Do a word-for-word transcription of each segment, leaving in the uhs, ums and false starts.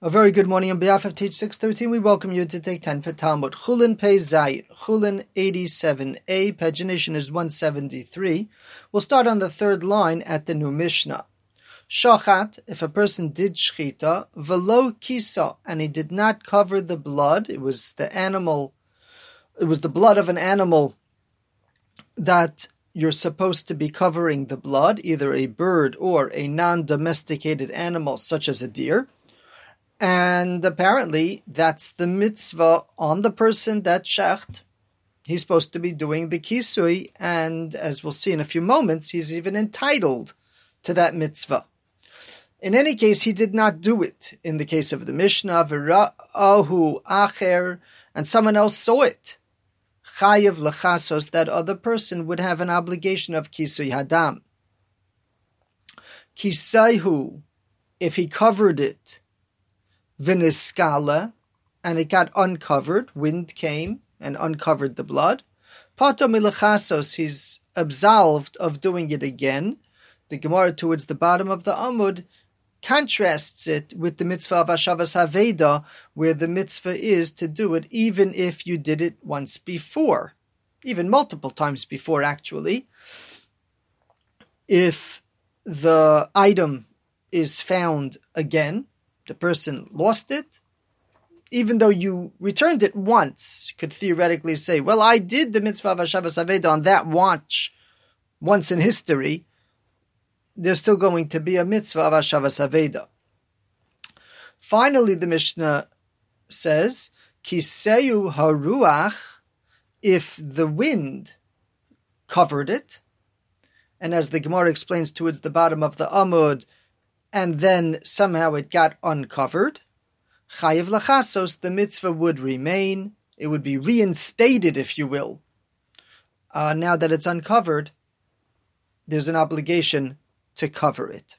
A very good morning on behalf of Teach six thirteen. We welcome you to take ten for Talmud. Chulin Pei Zayin, Chulin eighty-seven A, pagination is one seventy-three. We'll start on the third line at the new Mishnah. Shachat, if a person did shchita, velo kisa, and he did not cover the blood, it was the animal, it was the blood of an animal that you're supposed to be covering the blood, either a bird or a non-domesticated animal such as a deer. And apparently, that's the mitzvah on the person that shecht. He's supposed to be doing the kisui, and as we'll see in a few moments, he's even entitled to that mitzvah. In any case, he did not do it. In the case of the Mishnah, v'ra'ahu acher, and someone else saw it. Chayev lechasos, that other person would have an obligation of kisui hadam. Kisaihu, if he covered it, v'niskala, and it got uncovered, wind came and uncovered the blood. Pato milechasos, he's absolved of doing it again. The Gemara towards the bottom of the Amud contrasts it with the mitzvah of Hashavas Haveda, where the mitzvah is to do it even if you did it once before, even multiple times before actually. If the item is found again, the person lost it, even though you returned it once, you could theoretically say, well, I did the mitzvah of Hashavas Haveda on that watch once in history. There's still going to be a mitzvah of Hashavas Haveda. Finally, the Mishnah says, Kiseyu haruach, if the wind covered it, and as the Gemara explains towards the bottom of the Amud, and then somehow it got uncovered, chayev lachasos, the mitzvah would remain. It would be reinstated, if you will. Uh, now that it's uncovered, there's an obligation to cover it.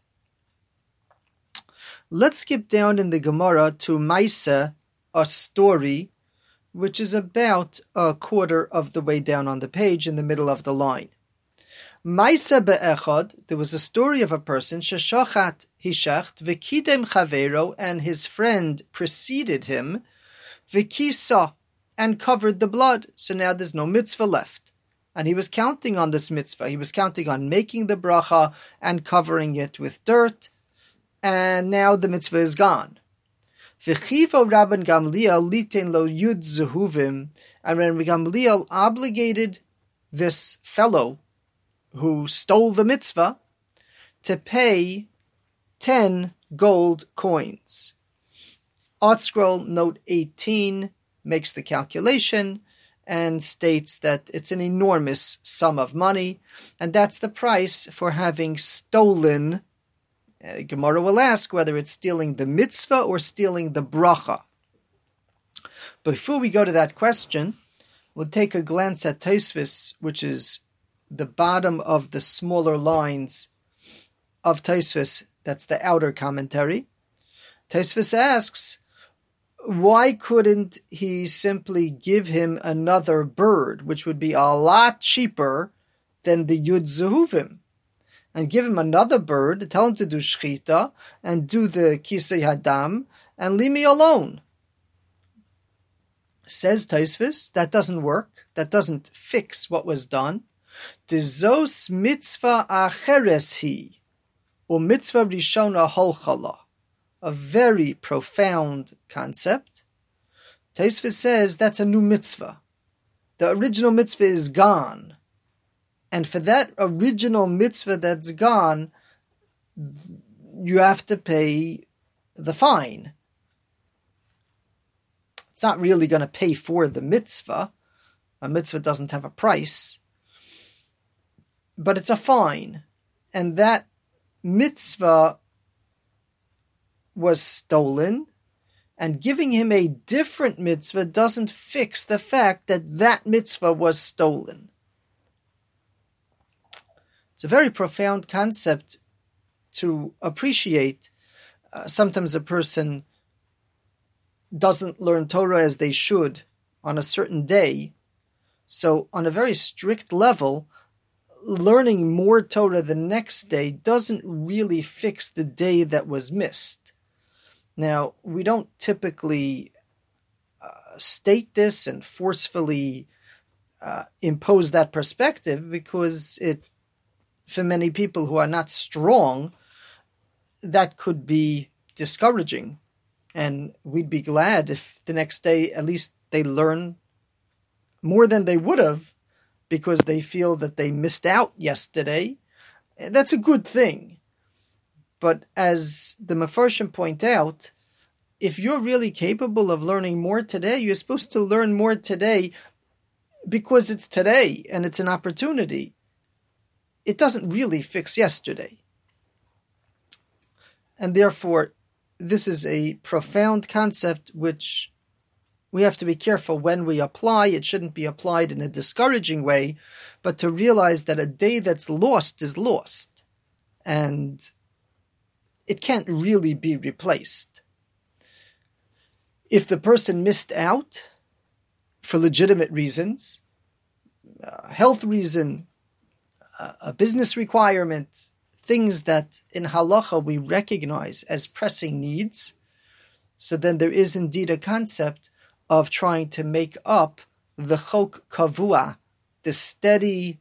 Let's skip down in the Gemara to Maisa, a story, which is about a quarter of the way down on the page in the middle of the line. Maisa be'echad, there was a story of a person, sheshachat hishacht, v'kidem chavero, and his friend preceded him, v'kisa, and covered the blood. So now there's no mitzvah left. And he was counting on this mitzvah. He was counting on making the bracha and covering it with dirt. And now the mitzvah is gone. V'chivo Rabban Gamliel liten lo yud zehuvim, and Rabban Gamliel obligated this fellow who stole the mitzvah to pay ten gold coins. Art Scroll note eighteen makes the calculation and states that it's an enormous sum of money, and that's the price for having stolen. Uh, Gemara will ask whether it's stealing the mitzvah or stealing the bracha. Before we go to that question, we'll take a glance at Tosfos, which is the bottom of the smaller lines of Tosfos. That's the outer commentary. Tosfos asks, why couldn't he simply give him another bird, which would be a lot cheaper than the Yud Zehuvim, and give him another bird, tell him to do Shchita, and do the Kisei Hadam, and leave me alone? Says Tosfos, that doesn't work. That doesn't fix what was done. Dezos mitzvah acheres hi, or mitzvah rishona holchala. A very profound concept. Tosfos says that's a new mitzvah. The original mitzvah is gone. And for that original mitzvah that's gone, you have to pay the fine. It's not really going to pay for the mitzvah. A mitzvah doesn't have a price. But it's a fine. And that mitzvah was stolen, and giving him a different mitzvah doesn't fix the fact that that mitzvah was stolen. It's a very profound concept to appreciate. Uh, sometimes a person doesn't learn Torah as they should on a certain day, so on a very strict level, learning more Torah the next day doesn't really fix the day that was missed. Now, we don't typically uh, state this and forcefully uh, impose that perspective because it, for many people who are not strong, that could be discouraging. And we'd be glad if the next day at least they learn more than they would have because they feel that they missed out yesterday. That's a good thing. But as the Mefarshim point out, if you're really capable of learning more today, you're supposed to learn more today because it's today and it's an opportunity. It doesn't really fix yesterday. And therefore, this is a profound concept which we have to be careful when we apply. It shouldn't be applied in a discouraging way, but to realize that a day that's lost is lost. And it can't really be replaced. If the person missed out for legitimate reasons, a health reason, a business requirement, things that in halacha we recognize as pressing needs, so then there is indeed a concept of trying to make up the chok kavua, the steady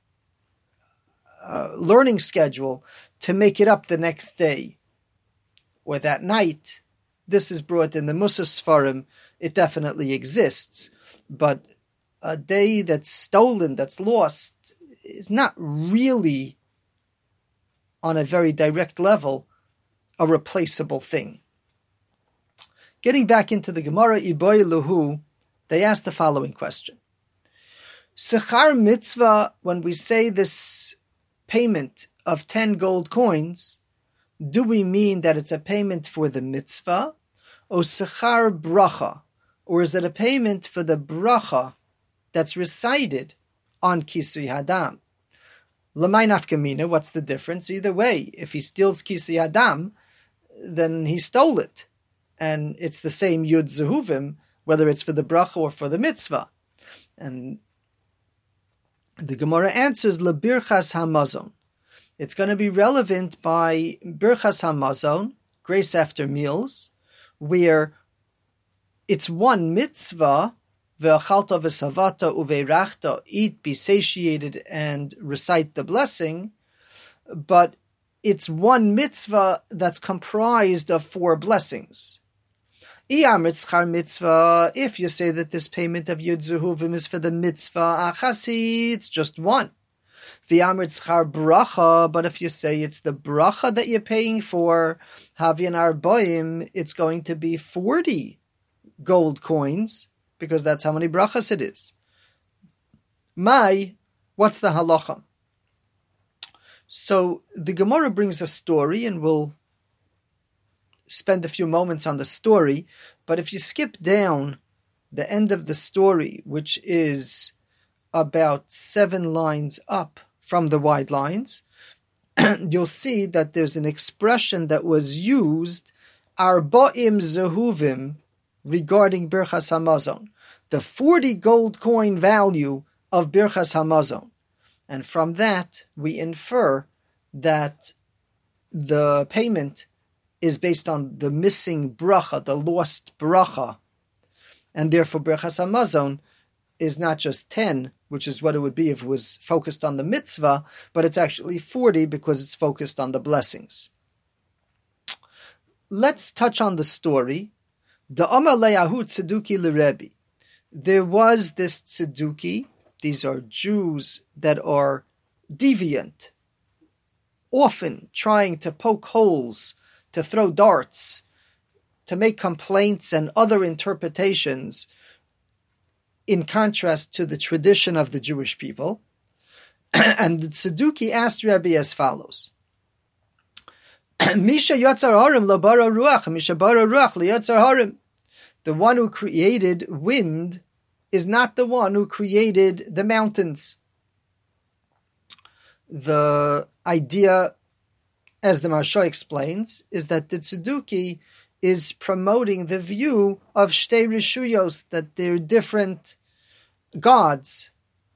uh, learning schedule, to make it up the next day or that night. This is brought in the Mussar Sfarim. It definitely exists, but a day that's stolen, that's lost, is not really, on a very direct level, a replaceable thing. Getting back into the Gemara, Iboy Luhu, they asked the following question. Sechar mitzvah, when we say this payment of ten gold coins, do we mean that it's a payment for the mitzvah, or sechar bracha, or is it a payment for the bracha that's recited on Kisui Hadam? L'may nafkamina, what's the difference? Either way, if he steals Kisui Hadam, then he stole it. And it's the same Yud Zehuvim, whether it's for the bracha or for the mitzvah. And the Gemara answers, Lebirchas HaMazon. It's going to be relevant by Birchas HaMazon, grace after meals, where it's one mitzvah, Ve'achalta v'savata uveirachta, eat, be satiated, and recite the blessing, but it's one mitzvah that's comprised of four blessings. Iyamritzchar mitzvah, if you say that this payment of Yud Zehuvim is for the mitzvah achasi, it's just one. V'yamritzchar bracha, but if you say it's the bracha that you're paying for, Havyan Arboim, it's going to be forty gold coins, because that's how many brachas it is. Mai, what's the halacha? So the Gemara brings a story, and we'll spend a few moments on the story, but if you skip down the end of the story, which is about seven lines up from the wide lines, you'll see that there's an expression that was used, Arba'im Zehuvim, regarding Birchas HaMazon, the forty gold coin value of Birchas HaMazon. And from that, we infer that the payment is based on the missing bracha, the lost bracha. And therefore, Birchas HaMazon is not just ten, which is what it would be if it was focused on the mitzvah, but it's actually forty because it's focused on the blessings. Let's touch on the story. The Amar Le'ahu Tzeduki L'Rebbe. There was this Tzeduki. These are Jews that are deviant, often trying to poke holes, to throw darts, to make complaints and other interpretations in contrast to the tradition of the Jewish people. And the Tzeduki asked Rebbe as follows. Misha Yotzar Harim Labara Ruach, Misha Bara Ruach Liyotzar Harim. The one who created wind is not the one who created the mountains. The idea, as the Maharsha explains, is that the Tzeduki is promoting the view of Shtei Rishuyos, that they're different gods,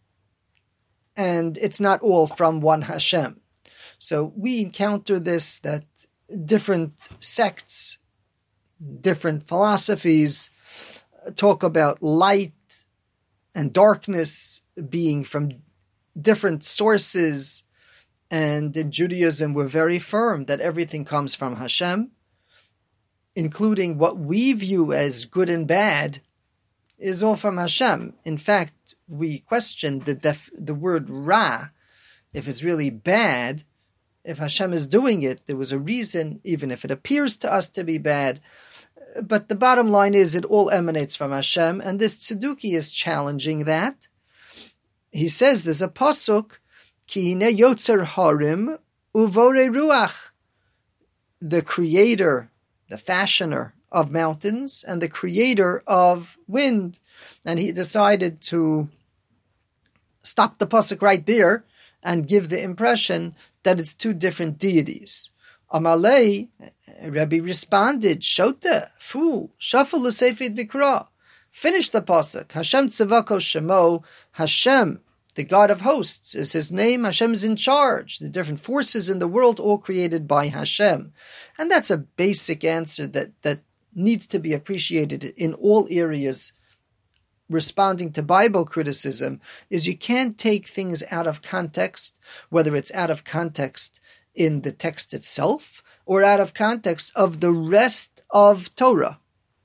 and it's not all from one Hashem. So we encounter this, that different sects different philosophies talk about light and darkness being from different sources. And in Judaism, we're very firm that everything comes from Hashem, including what we view as good and bad is all from Hashem. In fact, we question the def- the word Ra, if it's really bad. If Hashem is doing it, there was a reason, even if it appears to us to be bad. But the bottom line is it all emanates from Hashem, and this Tzeduki is challenging that. He says there's a pasuk, Ki hine yotzer harim uvore ruach, the creator, the fashioner of mountains, and the creator of wind. And he decided to stop the pasuk right there and give the impression that it's two different deities. Amalei, Rabbi responded, Shota, fool, shuffle the Sefer Dikra. Finish the pasuk. Hashem tzavako shemo, Hashem, the God of hosts, is his name. Hashem is in charge. The different forces in the world, all created by Hashem. And that's a basic answer that, that needs to be appreciated in all areas. Responding to Bible criticism is you can't take things out of context, whether it's out of context in the text itself or out of context of the rest of Torah.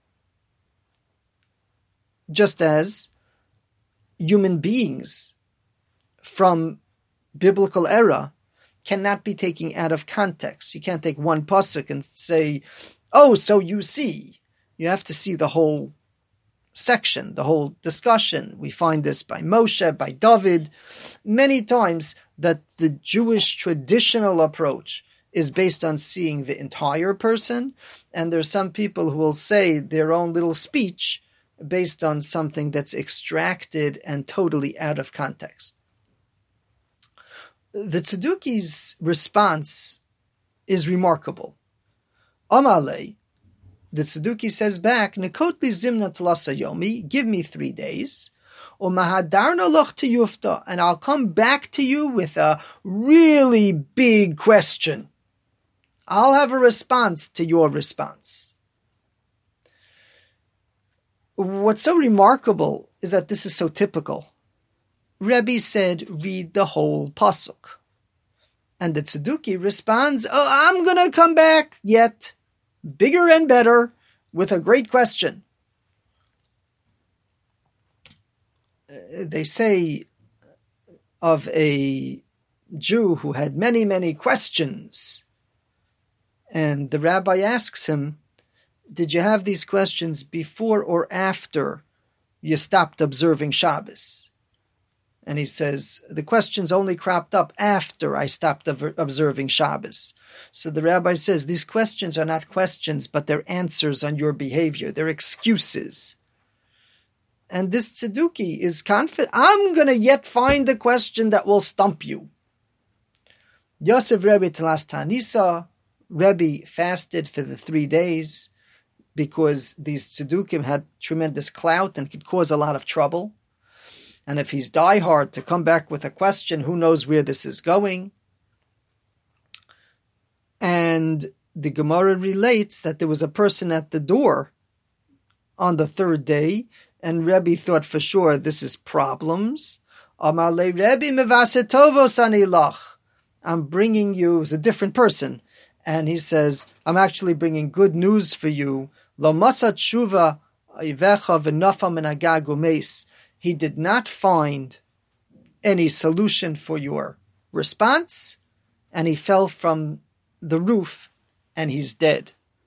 Just as human beings from biblical era cannot be taken out of context. You can't take one pasuk and say, oh, so you see. You have to see the whole section, the whole discussion. We find this by Moshe, by David, many times that the Jewish traditional approach is based on seeing the entire person, and there's some people who will say their own little speech based on something that's extracted and totally out of context. The Tzeduki's response is remarkable. Amalei, the Tzeduki says back, Nekotli zimna tlasa yomi, give me three days, umahadarna loch tiyufta, and I'll come back to you with a really big question. I'll have a response to your response. What's so remarkable is that this is so typical. Rebbe said, read the whole pasuk. And the Tzeduki responds, oh, I'm going to come back yet, bigger and better, with a great question. Uh, they say of a Jew who had many, many questions. And the rabbi asks him, did you have these questions before or after you stopped observing Shabbos? And he says, the questions only cropped up after I stopped observing Shabbos. So the rabbi says, these questions are not questions, but they're answers on your behavior. They're excuses. And this Tzeduki is confident, I'm going to yet find a question that will stump you. Yosef Rebbe Telas Tanisa, Rebbe fasted for the three days because these Tzedukim had tremendous clout and could cause a lot of trouble. And if he's diehard to come back with a question, who knows where this is going? And the Gemara relates that there was a person at the door on the third day, and Rebbe thought for sure this is problems. Amalei Rebbe mevasetovos anilach. I'm bringing you, it's a different person. And he says, I'm actually bringing good news for you. Lo masat shuva ivecha v'nafa min hagag umeis. He did not find any solution for your response, and he fell from the roof, and he's dead.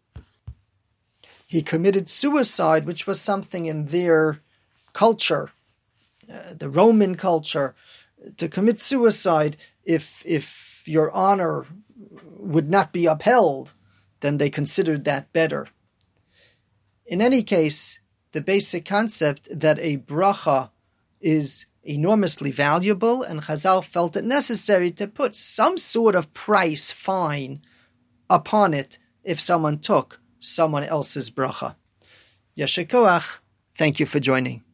He committed suicide, which was something in their culture, uh, the Roman culture, to commit suicide if if your honor would not be upheld, then they considered that better. In any case, the basic concept that a bracha is enormously valuable, and Chazal felt it necessary to put some sort of price fine upon it if someone took someone else's bracha. Yasher koach, thank you for joining.